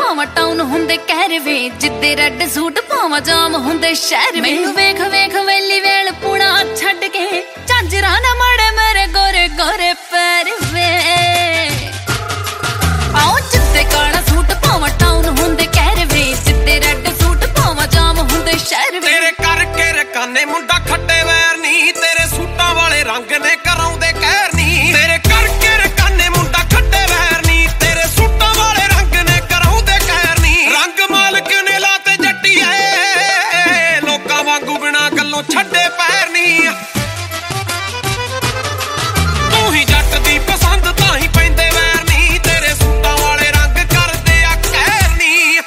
ਪਾਵਾਂ ਟਾਊਨ ਹੁੰਦੇ ਕਹਿਰ ਵੇ, ਜਿੱਦੇ ਰੈੱਡ ਸੂਟ ਪਾਵਾਂ ਜਾਮ ਹੁੰਦੇ ਸ਼ਹਿਰ। ਮੈਨੂੰ ਵੇਖ ਵੇਖ ਵੈਲੀ ਵੇਲ ਪੁਣਾ ਛੱਡ ਕੇ, ਝਾਂਜਰਾਂ ਨਾ ਮੜੇ ਮੇਰੇ ਗੋਰੇ ਗੋਰੇ ਪੈਰ ਵੇ। ਆਓ ਜਿੱਦੇ ਕਾਲਾ ਸੂਟ ਪਾਵਾਂ ਟਾਊਨ ਹੁੰਦੇ ਕਹਿਰ ਵੇ, ਜਿੱਦੇ ਰੈੱਡ ਸੂਟ ਪਾਵਾਂ ਜਾਮ ਹੁੰਦੇ ਸ਼ਹਿਰ ਵੇ। ਤੇਰੇ ਕਰਕੇ ਰਕਾਨੇ ਮੁੰਡਾ ਖੱਟੇ ਵੈਰ ਨੀ, ਤੇਰੇ ਸੂਟਾਂ ਵਾਲੇ ਰੰਗ ਨੇ ਕਰਾਉਂਦੇ ਕਹਿਰ ਨੀ। ਤੇਰੇ ਕਰਕੇ ਰਕਾਨੇ ਮੁੰਡਾ ਖੱਟੇ ਵੈਰ ਨੀ, ਤੇਰੇ ਸੂਟਾਂ ਵਾਲੇ ਰੰਗ ਨੇ ਕਰਾਉਂਦੇ ਕਹਿਰ ਨੀ। ਰੰਗ ਮਾਲਕ ਨੇ ਲਾਤੇ ਜੱਟੀਏ, ਲੋਕਾਂ ਵਾਂਗੂ ਬਿਨਾਂ ਗੱਲੋਂ ਛੱਡੇ ਪੈਰ ਨੀ। ਤੂੰ ਹੀ ਜੱਟ ਦੀ ਪਸੰਦ ਤਾਂ ਹੀ ਪੈਂਦੇ ਵੈਰ ਨੀ, ਤੇਰੇ ਸੂਟਾਂ ਵਾਲੇ ਰੰਗ ਕਰਦੇ ਆ ਕਹਿਰ ਨੀ।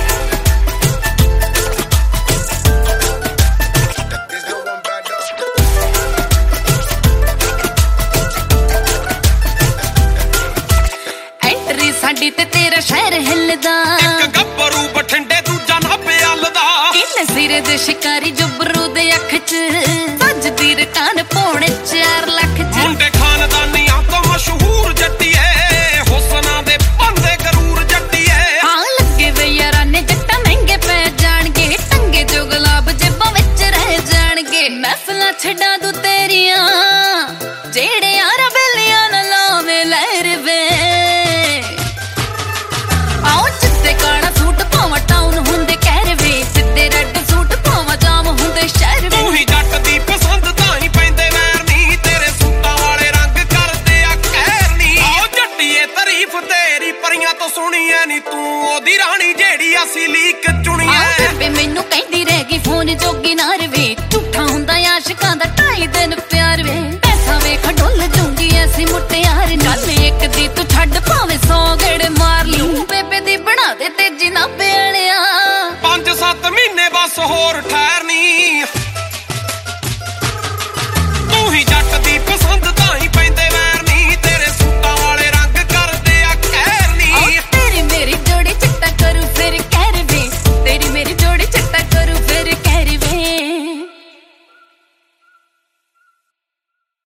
ਐਂਟਰੀ ਸਾਡੀ ਤੇ ਤੇਰਾ ਸ਼ਹਿਰ ਹਿੱਲਦਾ, ਇੱਕ ਗੱਭਰੂ ਬਠਿੰਡੇ ਦੂਜਾ ਨਾਭੇ ਵੱਲਦਾ। ਕਿੰਨੇ ਸਿਰੇ ਦੇ ਸ਼ਿਕਾਰੀ ਜੁਬਰੂ ਦੇ ਅੱਖ 'ਚ ਵੱਜਦੀ ਰਕਾਨ ਪੌਣੇ 4 ਲੱਖ 'ਚ। ਮੁੰਡੇ ਖਾਨਦਾਨੀਆਂ ਤੋਂ ਮਸ਼ਹੂਰ ਜੱਟੀਏ, ਹੁਸਨਾਂ ਦੇ ਬੰਦੇ ਗਰੂਰ ਜੱਟੀਏ। ਹਾਂ ਲੱਗੇ ਵੇ ਯਾਰਾਂ ਨੇ ਜੱਟਾਂ ਮਹਿੰਗੇ ਪੈ ਜਾਣਗੇ, ਟੰਗੇ ਜੋ ਗੁਲਾਬ ਜੇਬਾਂ ਵਿੱਚ ਰਹਿ ਜਾਣਗੇ। ਮਹਿਫਲਾਂ ਛੱਡਾਂ ਦੂ ਤੇਰੀਆਂ, ਜਿਹੜੇ ਯਾਰਾਂ ਬੇਲੀਆਂ ਨਾ ਲਾਵੇ ਲਹਿਰ ਵੇ। ਆਓ ਜਿੱਦੇ ਕਾਲਾ ਸੂਟ ਪਾਵਾਂ ਟਾਊਨ ਹੁੰਦੇ ਕਹਿਰ ਵੇ, ਜਿੱਦੇ ਰੈੱਡ ਸੂਟ ਪਾਵਾਂ ਜਾਮ ਹੁੰਦੇ ਸ਼ਹਿਰ ਵੇ। ਤੂੰ ਹੀ ਜੱਟ ਦੀ ਪਸੰਦ ਤਾਂ ਹੀ ਪੈਂਦੇ ਵੈਰ ਨੀ, ਤੇਰੇ ਸੂਟਾਂ ਵਾਲੇ ਰੰਗ ਕਰਦੇ ਆ ਕਹਿਰ ਨੀ। ਆਓ ਜੱਟੀਏ ਤਾਰੀਫ ਤੇਰੀ ਪਰੀਆਂ ਤੋਂ ਸੁਣੀਏ ਨੀ, ਤੂੰ ਉਹਦੀ ਰਾਣੀ ਜਿਹੜੀ ਅਸੀਂ ਲੀਕ ਚੁਣੀਏ। ਬੇਬੇ ਮੈਨੂੰ ਕਹਿੰਦੀ ਰਹਿ ਗਈ ਫੋਨ ਜੋਗੀ ਨਾ ਰਵੇ, ਝੂਠਾ ਹੁੰਦਾ ਆਸ਼ਿਕਾਂ ਦਾ 2.5 ਦਿਨ ਪਿਆਰ ਵੇ। ਪੈਸਾ ਵੇਖ ਡੁੱਲ ਜੂੰਗੀ ਐਸੀ ਮੁੱਟਿਆ